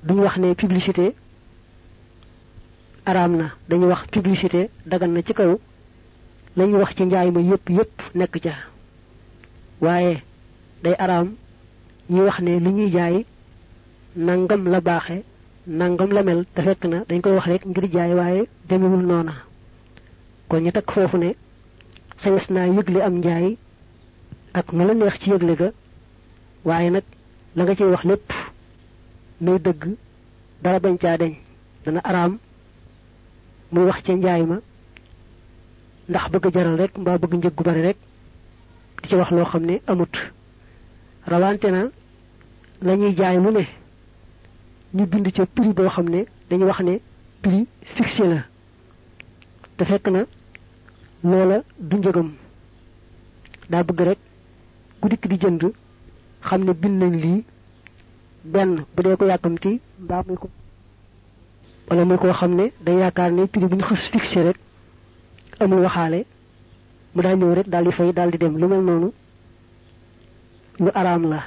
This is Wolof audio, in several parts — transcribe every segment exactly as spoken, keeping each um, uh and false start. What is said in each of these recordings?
duñ wax ne publicité araam na, dañuy wax publicité dagan na ci kaw lañuy wax ci njaay ma yépp yépp nekk ca. waaye day araam ñi wax ne li ñuy jaay nangam la baaxe nangam la mel te fekk na dañ koy wax rek ngir jaay waaye demewul noona. kon ñu takk foofu ne sañes naa yëgle am njaay ak nu la neex ci yëgle ga, waaye nag la nga ciy wax lépp nay dëgg dara bañ caa deñ. dana araam muy wax ca njaay ma ndax bëgg jaral rek mbaa bëgg njëg gu bari rek di ci wax loo xam ne amut. rawante na lañuy jaay mu ne ñu bind ca prix boo xam ne dañu wax ne prix fixé la te fekk na loola du njëgam. daa bëgg rek ku dikk di jënd xam ne bind nañ lii, benn bu dee ko yàkkamti mbaa muy ko wala muy koo xam ne day yaakaar ne prix bu ñu xës fixé rek amul waxaale, mu daa ñëw rek daal di fay daal di dem. lu mel noonu lu araam la.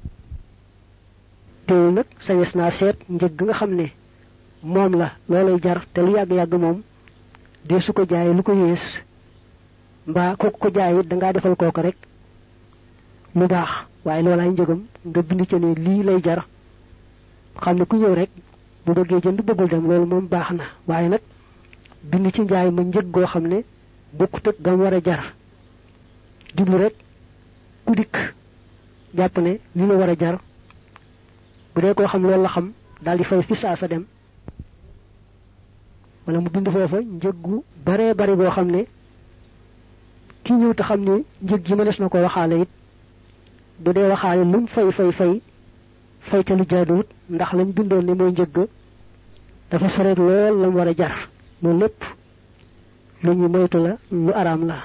teewul nag sañes naa seet njëg nga xam ne moom la loolay jar te lu yàgg-yàgg moom dee su ko jaayee lu ko yées, mbaa kooku ko jaay it dangaa defal kooku rek lu baax waaye loolaay njëgam nga bind ca ne lii lay jar, xam ne ku ñëw rek bu bëggee jënd bëggul dem loolu moom baax na. waaye nag bind ci njaay ma njëg goo xam ne bokkut ak gam war a jar, jublu rek ku dikk jàpp ne li la war a jar, bu dee koo xam loolu la xam daal di fay fi saa sa dem. wala mu bind foofa njëggu baree bari goo xam ne ki ñëw te xam ne njëg gi ma des na ko waxaale it bu dee waxaale lum fay fay fay fay te lu jaaduwut ndax lañ bindoon ne mooy njëgg dafa soreet lool lam war a jar. loolu lépp lu ñu moytu la, lu araam la.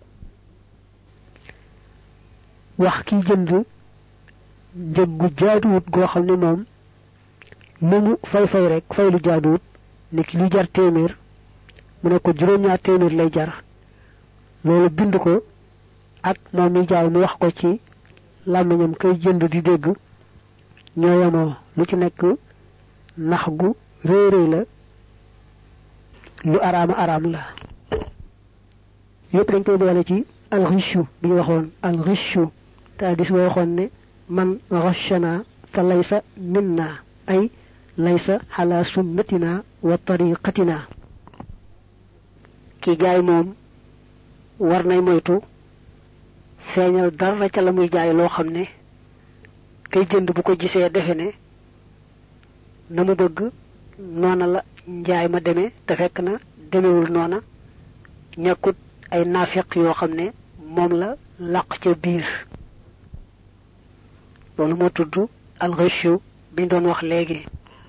wax ki jënd njëggu jaaduwut goo xam ne moom lu mu fay fay rek fay lu jaaduwut, ne ki li jar téeméer mu ne ko juróom-ñaar téeméer lay jar, loolu bind ko ak moom mi jaay mu wax ko ci làmmiñam kay jënd di dégg ñoo yemoo. lu ci nekk nax gu réy réy la, lu araama araam la. yépp dañ koy boole ci alxishu bi ñu waxoon. alxishu te addis boo waxoon ne man ghashana fa laysa minna, ay laysa ala sunnatina wa tariqatina. ki jaay moom war nay moytu feeñal dara ca la muy jaay loo xam ne kay jënd bu ko gisee defe ne na mu bëgg noona la njaay ma demee te fekk na demewul noona, ñàkkut ay naafiq yoo xam ne moom la làq ca biir. loolu moo tudd alxishu biñ doon wax léegi.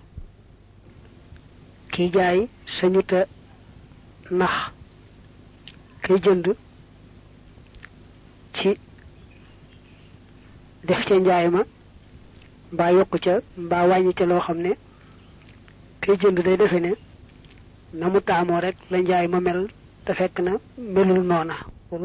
kiy jaay sañuta nax kay jënd ci def ca njaay ma mbaa yokku ca mbaa wàññi ca loo xam ne kay jënd day defe ne na mu taamoo rek la njaay ma mel te fekk na melul noona.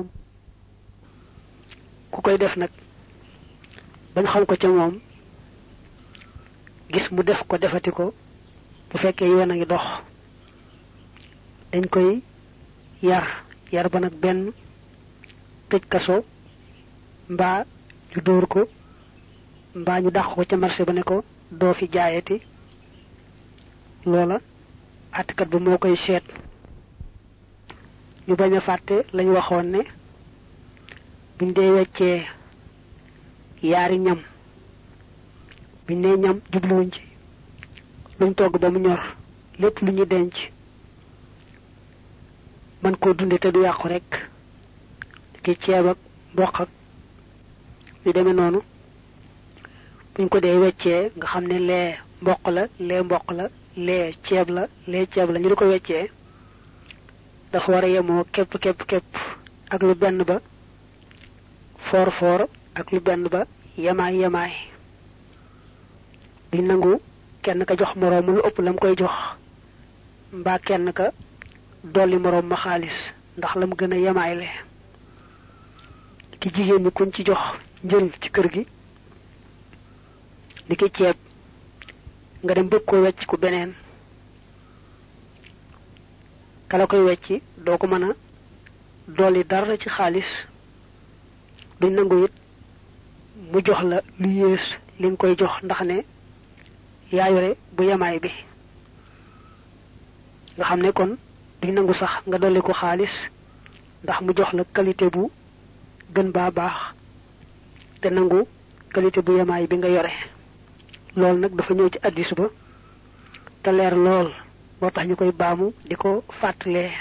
ku koy def nag bañ xam ko ca moom gis mu def ko defati ko, bu fekkee yoon a ngi dox dañ koy yar yar ba nag benn tëj kaso mbaa ñu dóor ko mbaa ñu dàq ko ca marché ba ne ko doo fi jaayati. loola àttekat ba moo koy seet. ñu bañ a fàtte lañu waxoon ne buñ dee weccee yaari ñam, buñ nee ñam jubluwuñ ci luñ togg ba mu ñor, lépp lu ñu denc man koo dunde te du yàqu rek, ki ceeb ak mboq ak yu demee noonu. buñ ko dee weccee nga xam ne lee mboq la lee mboq la lee ceeb la lee ceeb la ñu di ko weccee, dafa war a yemoo képp képp képp ak lu benn ba foor foor ak lu benn ba yemaay yemaay. duñ nangu kenn ka jox moroom lu ëpp lam koy jox, mbaa kenn ka dolli moroom ma xaalis ndax lam gën a yemaay le. ki jigéen ñi kuñ ci jox njël ci kër gi di ki ceeb nga dem bëgg ko wecc ku beneen kala koy wecci doo ko mën a dolli dara ci xaalis duñ nangu it mu jox la lu yées li nga koy jox ndax ne yaa yore bu yemaay bi nga xam ne kon duñ nangu sax nga dolli ko xaalis ndax mu jox la qualité bu gën baa baax te nangu qualité bu yemaay bi nga yore loolu nag dafa ñëw ci hadiis ba te leer lool moo tax ñu koy baamu di ko fàttalee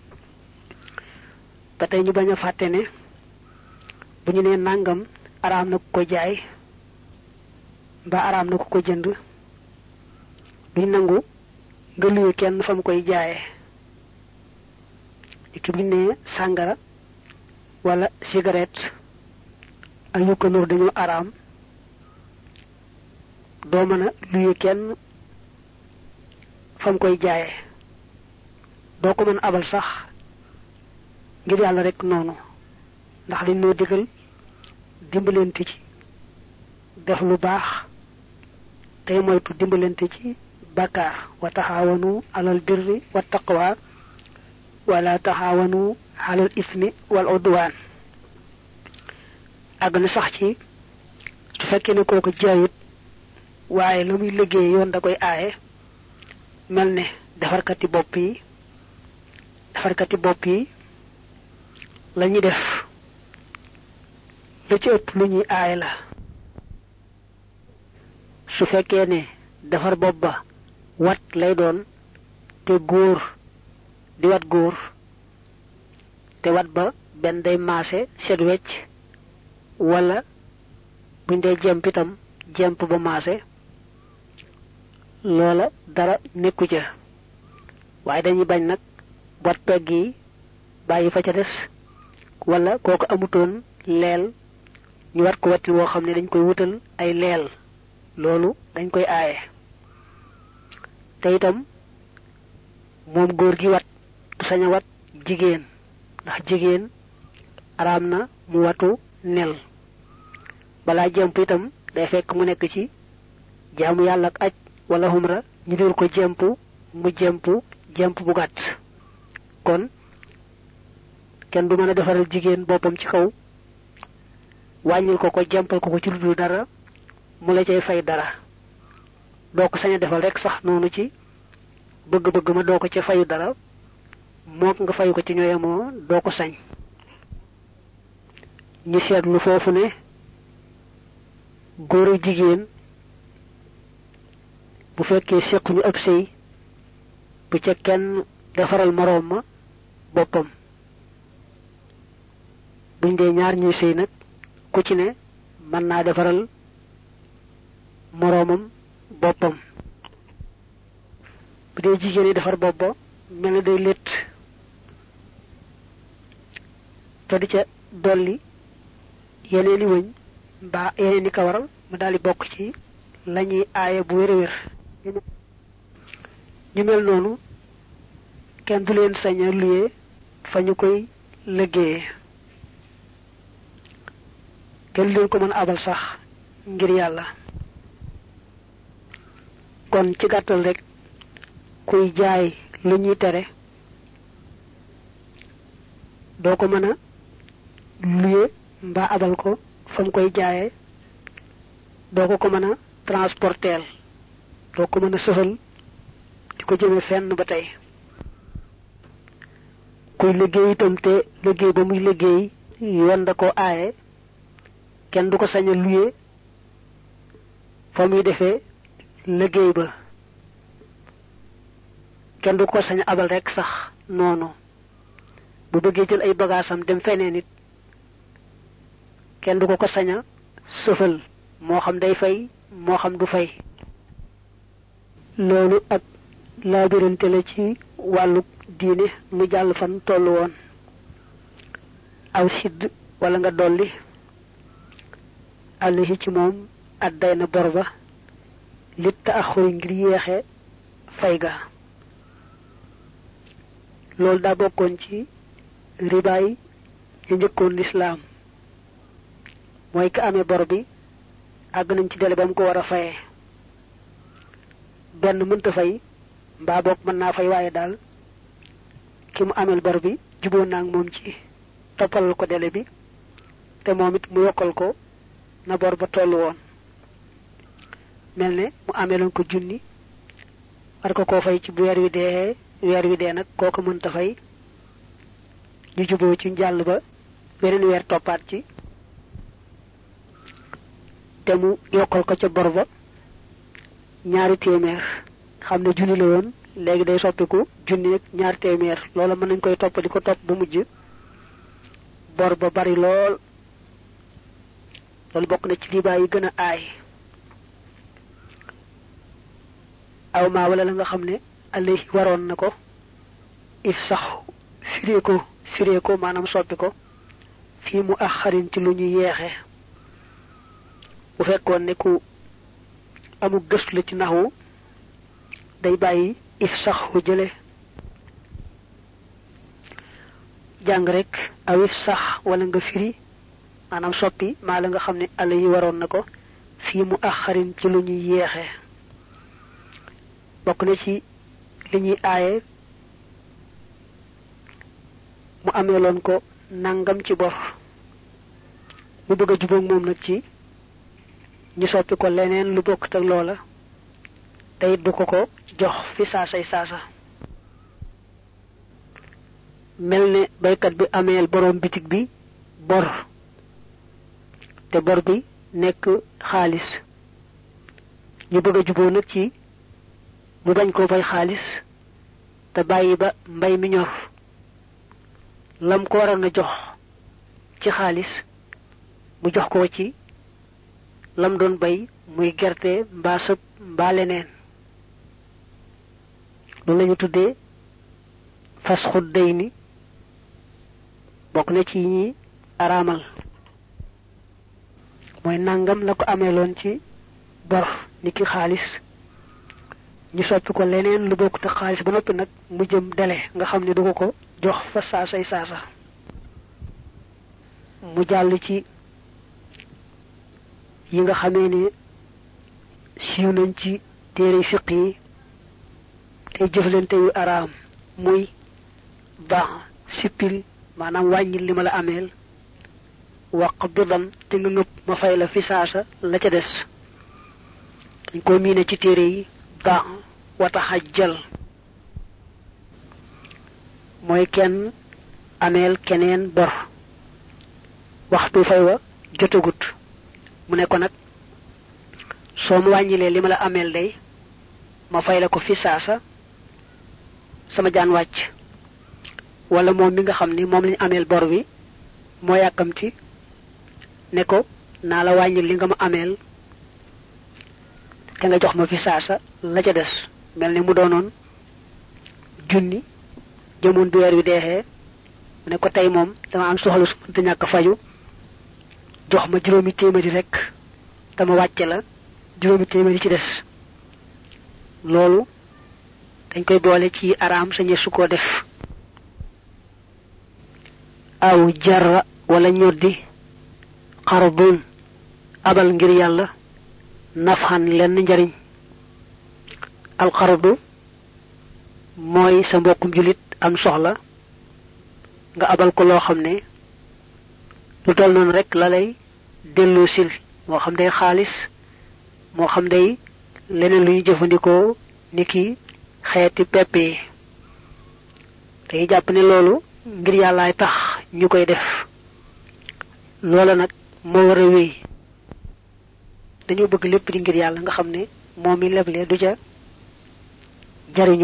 ba tey ñu bañ a fàtte ne bu ñu nee nàngam araam na ku ko jaay mbaa araam na ku ko jënd duñ nangu nga luye kenn fa mu koy jaaye ki buñ nee sàngara wala cigarette ak yu ko nur dañoo araam doo mën a luye kenn fa mu koy jaaye doo ko mën abal sax ngir yàlla rek noonu ndax liñ noo digal dimbalante ci def lu baax tey moytu dimbalante ci bàkkaar wa taxaawanu alal birri wa taqwa wala taxaawanu alal ismi wal udwaan àgg na sax ci su fekkee ne kooku jaayut waaye la muy liggéey yoon da koy aaye mel ne defarkati bopp yi defarkati bopp yi la ñuy def la ci ëpp lu ñuy aaye la su fekkee ne defar bopp ba wat lay doon te góor di wat góor te wat ba benn day maase set wecc wala buñ dee jemp itam jemp ba maase loola dara nekku ca waaye dañuy bañ nag wat pegg yi bàyyi fa ca des wala kooku amutoon leel ñu wat ko watti woo xam ne dañ koy wutal ay leel loolu dañ koy aaye te itam moom góor gi wat du sañ a wat jigéen ndax jigéen araam na mu watu nel balaa jemp itam day fekk mu nekk ci jaamu yàlla ak aj wala humra ñu dul ko jemp mu jemp jemp bu gàtt kon kenn du mën a defaral jigéen boppam ci kaw wàññil ko ko jempal ko ko ci lu dul dara mu la cay fay dara doo ko sañ a defal rek sax noonu ci bëgg-bëgg ma doo ko ca fayu dara mook nga fayu ko ci ñooyamoo doo ko sañ ñu seetlu foofu ne góoru jigéen bu fekkee séquñu ab sëy bu ca kenn defaral moroom ma boppam buñ dee ñaar ñuy sëy nag ku ci ne mën naa defaral moroomam boppam bu dee jigéen yi defar bopp ba mel na day létt te di ca dolli yeneeni wëñ mbaa yeneeni kawaral mu daldi bokk ci lañuy aaye bu wér a wér ñu mel noonu kenn du leen sañ a luyee fa ñu koy liggéeyee kenn du leen ko mën a abal sax ngir yàlla kon ci gàttal rek kuy jaay lu ñuy tere doo ko mën a luye mbaa abal ko fa mu koy jaayee doo ko ko mën a transporteel doo ko mën a sëfal di ko jëme fenn ba tey kuy liggéey itam te liggéey ba muy liggéey yoon da ko aaye kenn du ko sañ a luye fa muy defee liggéey ba kenn du ko sañ a abal rek sax noonu bu bëggee jël ay bagaasam dem feneen nit kenn du ko ko sañ a sëfal moo xam day fay moo xam du fay loolu ak laabirante la ci wàllu diine mu jàll fan tollu woon aw sidd wala nga dolli àllahi ci moom adday na bor ba lit ta axuri ngir yéexe fay ga loolu daa bokkoon ci ribaay yi njëkkoon lislaam mooy ka amee bor bi àgg nañ ci dele ba mu ko war a fayee benn mënta fay mbaa boog mën naa fay waaye daal ki mu amel bor bi juboo naag moom ci toppalal ko délai bi te moom it mu yokkal ko na bor ba tollu woon mel ne mu ameloon ko junni war ko koo fay ci bu weer wi dee weer wi dee nag kooku mënta fay ñu juboo ci njàll ba weneen weer toppaat ci te mu yokkal ko ca bor ba ñaari téeméer xam ne junni la woon léegi day soppiku junni ak ñaari téeméer loola mën nañ koy topp di ko topp ba mujj bor ba bari lool loolu bokk na ci liibaa yi gën a aay aw maa wala la nga xam ne alayhi waroon na ko if sax firee ko firee ko maanaam soppi ko fii mu axarin ci lu ñu yeexe bu fekkoon ne ku amul gëstu la ci naxwu day bàyyi if sax hu jële jàng rek aw if sax wala nga firi maanaam soppi maa la nga xam ne alayhi waroon na ko fii mu axarin ci lu ñuy yeexe bokk na ci li ñuy aaye mu ameeloon ko nangam ci bor mu bëgg a jubóog moom nag ci ñu soppi ko leneen lu bokk ak loola te it du ko ko jox fi saasay saasa mel ne baykat bi ameel boroom bitig bi bor te bor bi nekk xaalis ñu bëgg a jubóo nag ci mu bañ koo fay xaalis te bàyyi ba mbay mi ñor lam ko waroon a jox ci xaalis mu jox ko ci lam doon bay muy gerte mbaa sëb mbaa leneen loolu lañu tuddee fasxu dayni bokk na ci ñi araamal mooy nangam la ko ameeloon ci bor ni ki xaalis ñu soppi ko leneen lu bokk te xaalis ba noppi nag mu jëm dele nga xam ne du ko ko jox fa saasay saasa mu jàll ci yi nga xamee ne siiw nañ ci téere fiq yi te jëflante yu araam muy baax sippil maanaam wàññil li ma la ameel waq bidan te nga ngëpp ma fay la fi saasa la ca des dañ ko miine ci téere yi baax wataxajjal mooy kenn ameel keneen bor waxtu fay wa jotagut mu ne ko nag soo ma wàññilee li ma la ameel day ma fay la ko fi saasa sama jaan wàcc wala moom mi nga xam ni moom lañu ameel bor bi moo yàkkamti ne ko naa la wàññil li nga ma ameel te nga jox ma fi saasa la ca des mel ni mu doonoon junni jëmoon bi weer wi deexee mu ne ko tey moom dama am soxla su mënta ñàkk faju jox ma juróomi téeméeri rek dama wàcce la juróomi téeméeri ci des loolu dañ koy boole ci araam sañe su ko def aw jarra wala ñoddi xarbun abal ngir yàlla nafxan lenn njariñ alxardu mooy sa mbokkum julit am soxla nga abal ko loo xam ne lu toll noonu rek la lay delloo sil moo xam day xaalis moo xam day leneen lu ñu jëfandikoo ni ki xeeti pepp yi day jàpp ne loolu ngir yàllaay tax ñu koy def loola nag moo war a wéy dañoo bëgg lépp di ngir yàlla nga xam ne moom mi leble du ca jariñu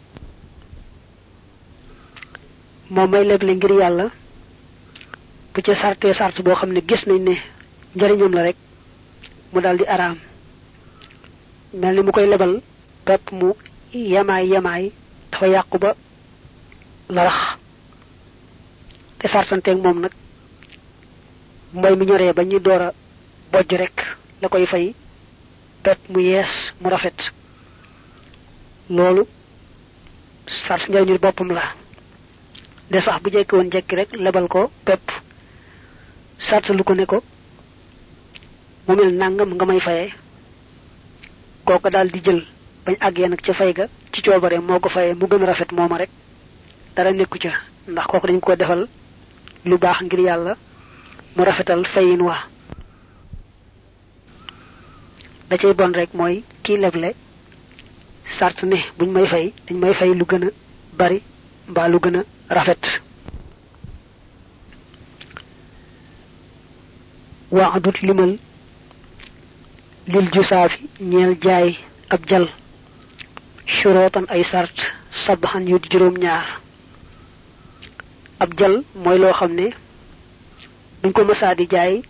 moom may leble ngir yàlla bu ca sartee sart boo xam ne gis nañ ne njariñam la rek mu daldi araam mel ni mu koy lebal pepp mu yamaay yamaay dafa yàqu ba larax te sartanteeg moom nag mbay mi ñoree ba ñu door a bojj rek la koy fay pepp mu yees mu rafet loolu sart njariñul boppam la de sax bu jekki woon jekki rek lebal ko pepp sart lu ko ne ko mu mel nangam nga may fayee kooka daal di jël bañ àggee nag ca fay ga ci coobare moo ko fayee mu gën a rafet mooma rek dara nekku ca ndax kooku dañ ko defal lu baax ngir yàlla mu rafetal fayin wa da cay bon rek mooy kii leble sart ne buñ may fay dañ may fay lu gën a bari mbaa lu gën a rafet waadut limal lil jusaafi ñeel jaay ab jal shurootan ay sart sabaxan yu di juróom ñaar ab jal mooy loo xam ne buñ ko mësaa di jaay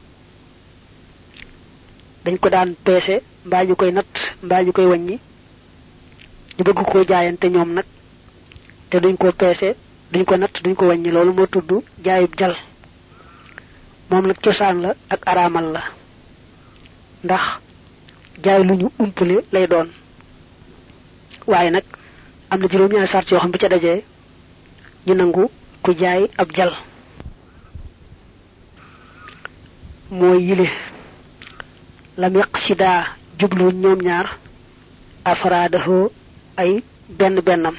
dañ ko daan peese mbaa ñu koy natt mbaa ñu koy wàññi ñu bëgg koo jaayante ñoom nag te duñ ko peese duñ ko natt duñ ko wàññi loolu moo tudd jaayub jal moom nag cosaan la ak araamal la ndax jaay lu ñu umpale lay doon waaye nag am na juróom ñaari sart yoo xam bu ca dajee ñu nangu ku jaay ab jal mooy yile lam yaqsida jublu ñoom ñaar afraadahu ay benn bennam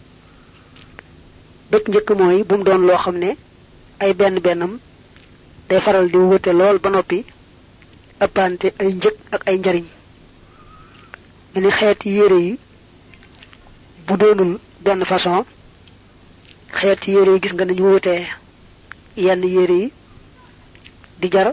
bëkk njëkk mooy bu mu doon loo xam ne ay benn bennam day faral di wute lool ba noppi ëppante ay njëg ak ay njariñ ni xeeti yére yi bu doonul benn façon xeeti yére yi gis nga nañu wutee yenn yére yi di jar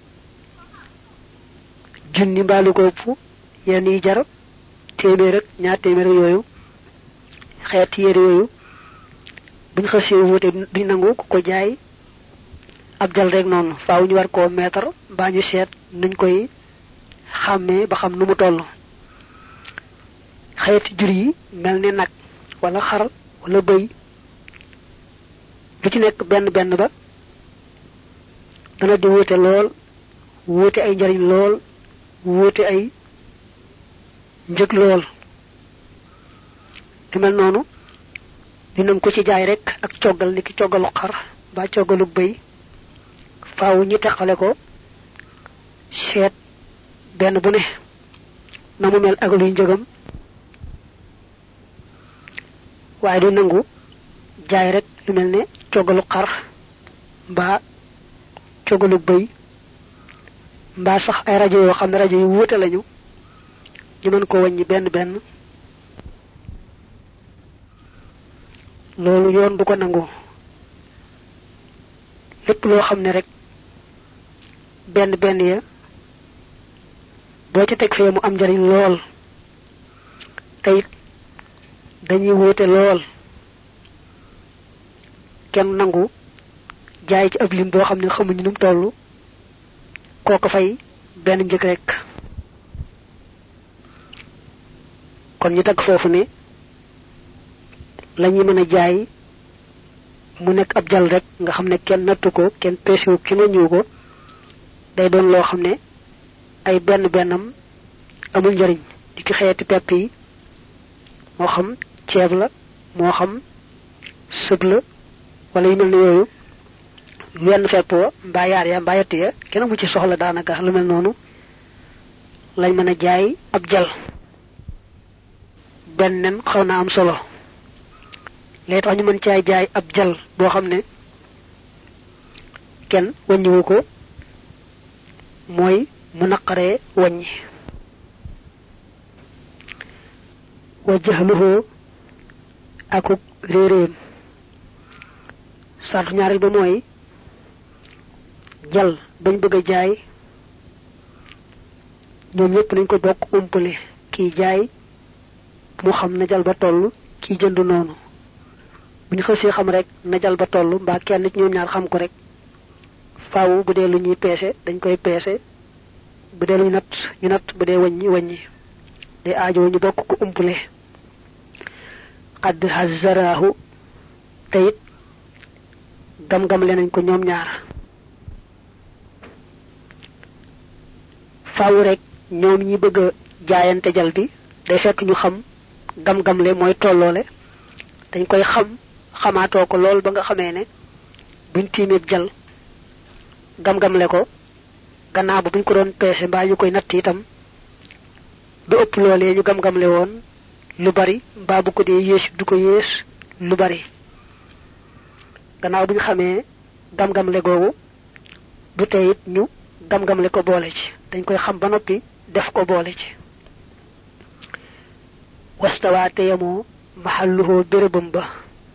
junni mbaalu ko ëpp yenn yi jar téeméer ak ñaar téeméer yooyu xeeti yére yooyu buñ xasee wute duñ nangu ku ko jaay ab jal rek noonu faaw ñu war koo meetar mbaa ñu seet nuñ koy xàmmee ba xam nu mu toll xeeti jur yi mel ni nag wala xar wala bëy lu ci nekk benn benn ba dana di wuute lool wuute ay njariñ lool wuute ay njëg lool di mel noonu dinañ ko ci jaay rek ak coggal ni ki coggalu xar ba coggalu bëy faaw ñi teqale ko seet benn bu ne na mu mel ak luy njëgam waaye du nangu jaay rek lu mel ne coggalu xar mbaa coggalu bëy mbaa sax ay rajo yoo xam ne rajo yu wuute lañu ñu mën ko wàññi benn benn loolu yoon du ko nangu lépp loo xam ne rek benn benn ya boo ci teg fee mu am njariñ lool te it dañuy wuute lool kenn nangu jaay ci ab lim boo xam ne xamuñu nu mu toll kooko fay benn njëg rek kon ñu teg foofu ne lañuy mën a jaay mu nekk ab jal rek nga xam ne kenn nattu ko kenn peesiwu ki ma ñëw ko day doon loo xam ne ay benn bennam amul njariñ di ki xeeti pepp yi moo xam ceeb la moo xam sëb la wala yu mel ne yooyu wenn fepp wa mbaa yaar ya mbaa yett ya kenn mu ci soxla daanaka lu mel noonu lañ mën a jaay ab jal benn xaw na am solo lee tax ñu mën caay jaay ab jal boo xam ne kenn wàññiwu ko mooy mu naqaree wàññi wa jahluhu akuk réeréem sartu ñaareel ba mooy jal bañ bëgg a jaay ñoom ñëpp nañ ko bokk umpale kii jaay mu xam na jal ba toll kii jënd noonu bu ñu xësee xam rek na jal ba toll mbaa kenn ci ñoom ñaar xam ko rek faaw bu dee lu ñuy peese dañ koy peese bu dee lu ñu natt ñu natt bu dee wàññi wàññi day aajoo ñu bokk ko umpale xadd hazaraahu te it gam-gam le nañ ko ñoom ñaar faaw rek ñoom ñi bëgg a jaayante jal bi day fekk ñu xam gam-gam le mooy tolloole dañ koy xam xamaatoo ko lool ba nga xamee ne buñ tiimeeb jal gam-gam le ko gannaaw ba buñ ko doon peese mbaa ñu koy natt itam du ëpp loolee ñu gam-gam le woon lu bari mbaa bu ko dee yées du ko yées lu bari gannaaw bu ñu xamee gam-gam le googu du tey it ñu gam-gam le ko boole ci dañ koy xam ba noppi def ko boole ci wastawaate yamoo mahalluhu bérébam ba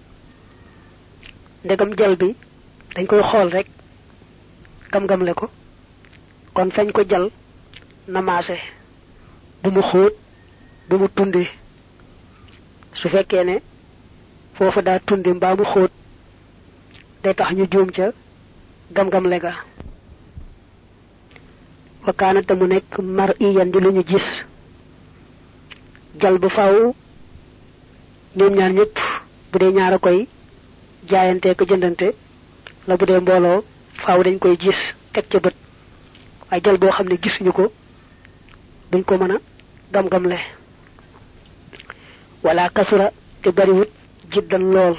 ndegam jal bi dañ koy xool rek gam-gam le ko kon fañ ko jal na maase bu mu xóot bu mu tundi su fekkee ne foofu daa tundi mbaa mu xóot day tax ñu juum ca gam-gam le ga wa kaanate mu nekk mar iyan di lu ñu gis jal bu faaw ñoom ñaar ñëpp bu dee ñaar a koy jaayante ko jëndante la bu dee mbooloo faaw dañ koy gis teg ca bët waaye jal boo xam ne gisuñu ko duñ ko mën a gam-gam le wala kasura te bariwut jiddan lool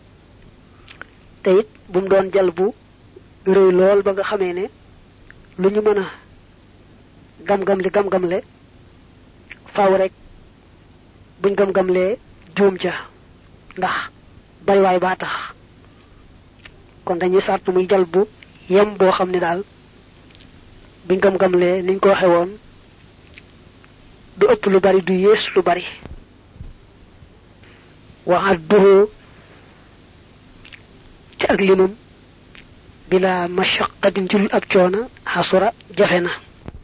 te it bu mu doon jal bu rëy lool ba nga xamee ne lu ñu mën a gam-gam li gam-gam le faaw rek buñ gam-gam lee juum ca ndax bariwaay baa tax kon dañuy sart muy jal bu yem boo xam ne daal buñ gam-gam lee niñ ko waxe woon du ëpp lu bari du yées lu bari wa adduhu ci ak limam bila mashaqqatin ci ab coona xasura jafe na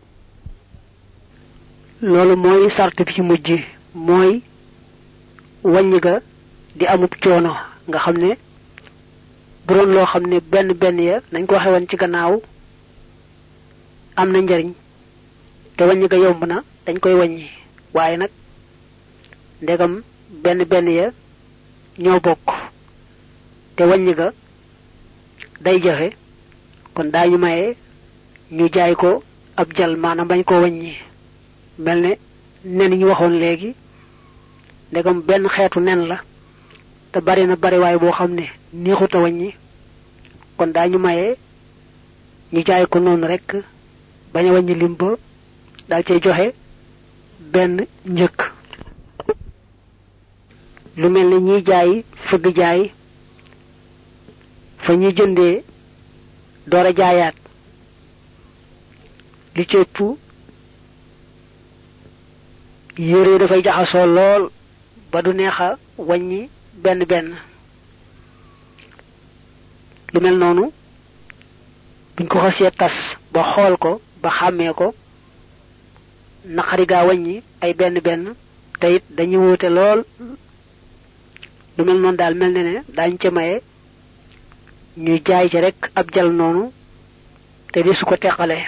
loolu mooy sart bi ci mujj mooy wàññi ga di amub coono nga xam ne bu doon loo xam ne benn benn ya nañ ko waxe woon ci gannaaw am na njariñ te wàññi ga yomb na dañ koy wàññi waaye nag ndegam benn benn ya ñoo bokk te wàññi ga day jafe kon daañu maye ñu jaay ko ab jal maanaam bañ ko wàññi mel ne nen ñu waxoon léegi ndegam benn xeetu nen la te bari na bari waay boo xam ne neexut a wàññi kon daañu maye ñu jaay ko noonu rek bañ a wàññi lim ba daal cay joxe benn njëkk lu mel ne ñiy jaay fëgg jaay fa ñuy jëndee door a jaayaat li ci ëpp yére dafay jaxasoo lool ba du neex a wàññi benn benn lu mel noonu buñ ko xasee tas ba xool ko ba xàmmee ko naqari gaa wàññi ay benn benn te it dañuy wóote lool lu mel noonu daal mel ne ne daañu ca maye ñuy jaay ci rek ab jal noonu te di su ko teqalee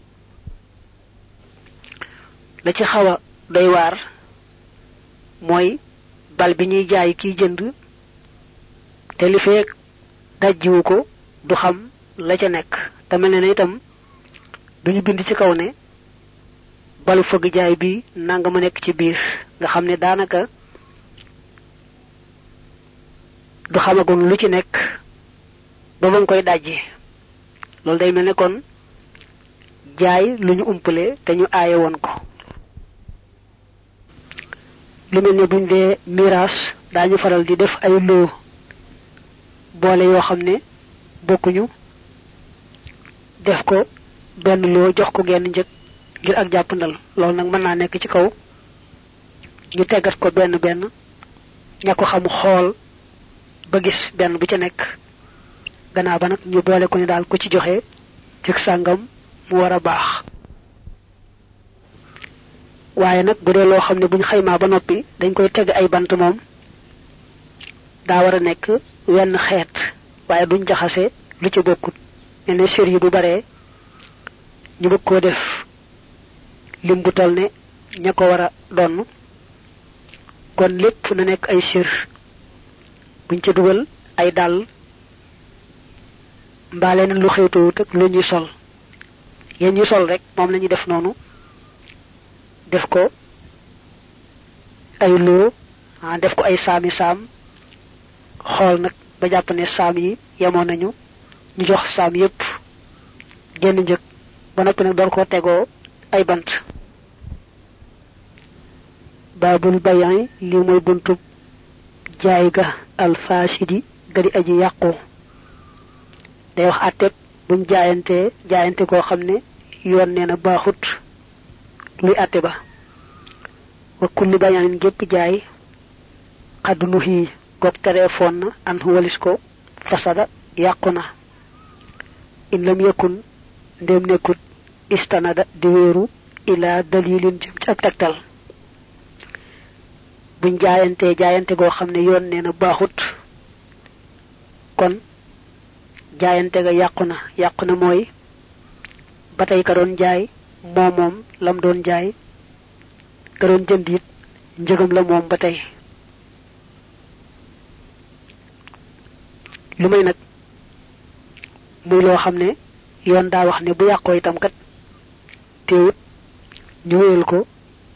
la ci xaw a doy waar mooy bal bi ñuy jaay kiy jënd te li feek dajjiwu ko du xam la ca nekk te mel ne ne itam duñu bind ci kaw ne balu fëgg jaay bi nanga ma nekk ci biir nga xam ne daanaka du xamagun lu ci nekk ba ba nga koy dajji loolu day mel ne kon jaay lu ñu umpale te ñu aaye woon ko lu mel ne buñ dee miraas daañu faral di def ay loo boole yoo xam ne bokkuñu def ko benn loo jox ko genn njëg ngir ak jàppandal loolu nag mën naa nekk ci kaw ñu teggat ko benn benn ña ko xam xool ba gis benn bu ca nekk gannaaw ba nag ñu boole ko ni daal ko ci joxe ci sàngam mu war a baax waaye nag bu dee loo xam ne buñ xaymaa ba noppi dañ koy teg ay bant moom daa war a nekk wenn xeet waaye duñ jaxase lu ci bokkut ne ne sér yi bu baree ñu bëgg koo def lim bu toll ne ña ko war a donn kon lépp na nekk ay sér buñ ca dugal ay dàll mbaa leneen lu xewtoowut ak lu ñuy sol yéen ñu sol rek moom la ñuy def noonu def ko ay loo ah def ko ay saami saam xool nag ba jàpp ne saam yi yemoon nañu ñu jox saam yépp génn njëg ba noppi nag door koo tegoo ay bant babul bay'i li moy buntu jaay ga al fasidi gadi aji yaqku day wax atté buñ jaayante jaayante ko xamné yoon néna baaxut luy atté ba wa kullu bay'in gep jaay qadnuhi gok téléphone an walis ko fasada yaquna in lam yakun ndem nekut istanada di wéru ila dalilin jëm ci ab taktal buñ jaayante jaayante go xamne yoon neena baaxut kon jaayante ga yaquna yaquna moy batay ka doon jaay momom lam doon jaay ka doon jëndit njëgam la mom batay lu may nak muy lo xamne yoon da wax ne bu yaqko itam kat teewut ñu wéyal ko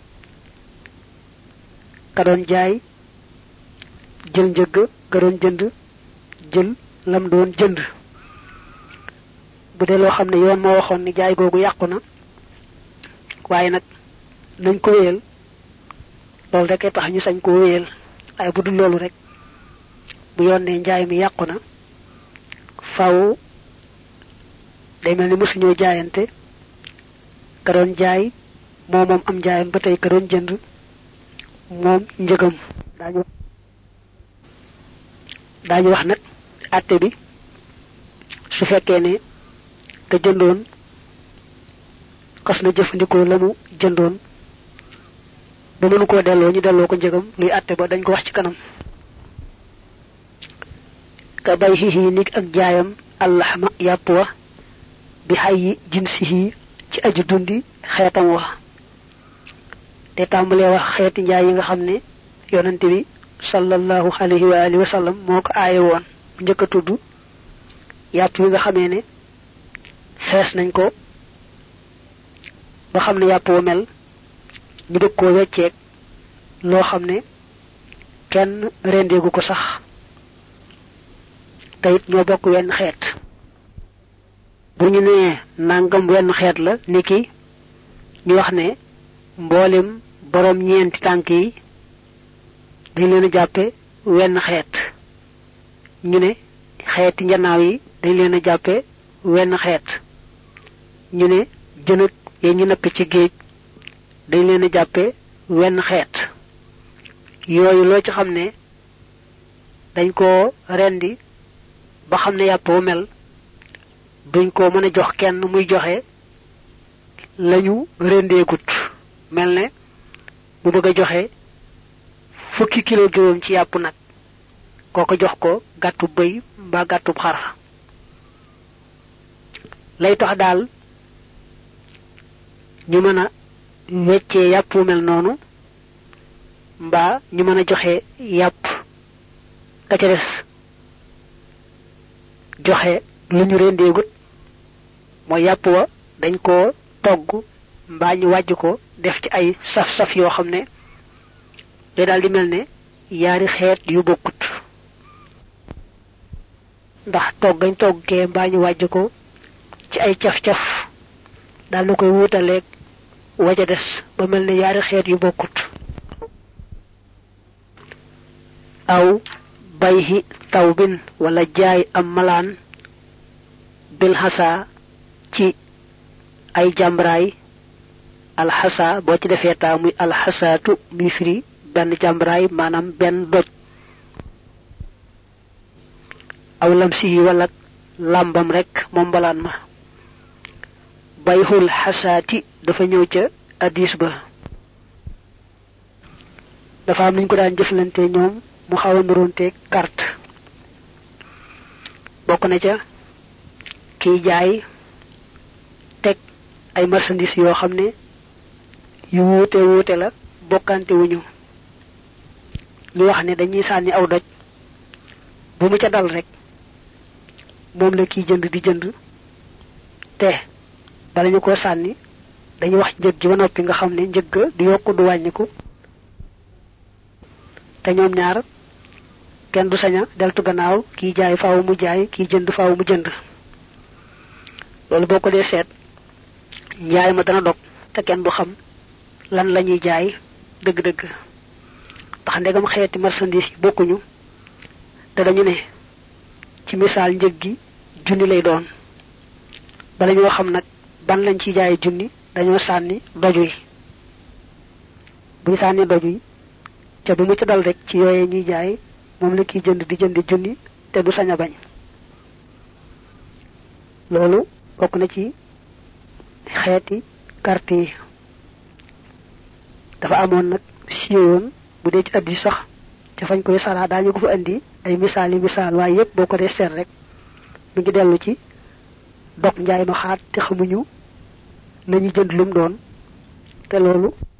ka doon jaay jël njëgg ga doon jënd jël lam doon jënd bu dee loo xam ne yoon moo waxoon ni jaay googu yàqu na waaye nag nañ ko wéyal loolu rek tax ñu sañ ko wéyal waaye bu dul loolu rek bu yoon ne njaay mi yàqu na faaw day mel ni mësuñoo jaayante ka doon jaay moo moom am jaayam ba tey ka doon jënd moom njëgam dañu dañu wax nag atté bi su fekkee ne ka jëndoon xas na jëfandikoo lamu jëndoon ba mënu koo delloo ñu delloo ko njëgam luy atté ba dañ ko wax ci kanam ka bay hihi nik ak jaayam allahma yàpp wa bi hayyi jinsihi ci aju dundi xeetam wa te tàmbalee wax xeeti njaay yi nga xam ne yonante bi sallallahu alayhi wa alihi wa sallam moo ko aaye woon njëkk a tudd yàpp yi nga xamee ne fees nañ ko ba xam ne yàpp wa mel ñu bëgg koo wecceeg loo xam ne kenn rendeegu ko sax te it ñoo bokk wenn xeet bu ñu nee nangam wenn xeet la niki ñu wax ne mboolem borom ñeenti tànk yi dañ leen a jàppe wenn xeet ñu ne xeeti njanaaw yi dañ leen a jàppe wenn xeet ñu ne jënëk ya ñu napp ci géej dañ leen a jàppe wenn xeet yooyu loo ci xam ne dañ ko rendi ba xam ne yàpp wu mel duñ ko mën a jox kenn muy joxe lañu rendeegut mel ne bu bëgg a joxe fukki kilo juróom ci yàpp nag kooko jox ko gàttu bëy mbaa gàttu xar lay tax daal ñu mën a weccee yàpp wu mel noonu mbaa ñu mën a joxe yàpp ka ca des joxe lu ñu rendeegut mooy yàpp wa dañ ko togg mbaa ñu wàjj ko def ci ay saf-saf yoo xam ne day daal di mel ne yaari xeet yu bokkut ndax togg gañ toggee mbaa ñu wàjj ko ci ay caf-caf daal na koy wuutaleeg waja des ba mel ne yaari xeet yu bokkut aw bayhi tawbin wala jaay am malaan bil hasa ci ay jambraay al hasa boo ci defee taa muy al hasatu muy firi benn jambraay maanaam benn doj aw lamsi wala lambam rek moom balaan ma bayhul hasati dafa ñëw ca hadis ba dafa am ñu ko daan jëflante ñoom mu xaw a nuronte carte bokk na ca kiy jaay teg ay marchandise yoo xam ne yu wuute wuute la bokkante wuñu ñu wax ne dañuy sànni aw doj bu mu ca dal rek moom la kiy jënd di jënd te bala ñu ko sànni dañuy wax njëg ji ba noppi nga xam ne njëg du yokku du wàññiku te ñoom ñaar kenn du saña deltu gannaaw kiy jaay faaw mu jaay kiy jënd faaw mu jënd loolu boo ko dee seet njaay ma dana dog te kenn du xam lan lañuy jaay dëgg-dëgg tax ndegam xeeti marchandise yi bokkuñu te dañu ne ci misaal njëg gi junni lay doon bala ñoo xam nag ban lañ ci jaay junni dañoo sànni doju yi bu ñu sànni doju yi ca bu mu ci dal rek ci yooyee ñuy jaay moom la kiy jënd di jëndi junni te du sañ a bañ loolu bokk na ci xeeti carte yi dafa amoon nag siiwoon bu dee ci addi sax ca fañ koy sara daañu ko fa andi ay misaal yi misaal waaye yépp boo ko dee seet rek mi ngi dellu ci dog njaay ma xaat te xamuñu lañu jënd lum doon te loolu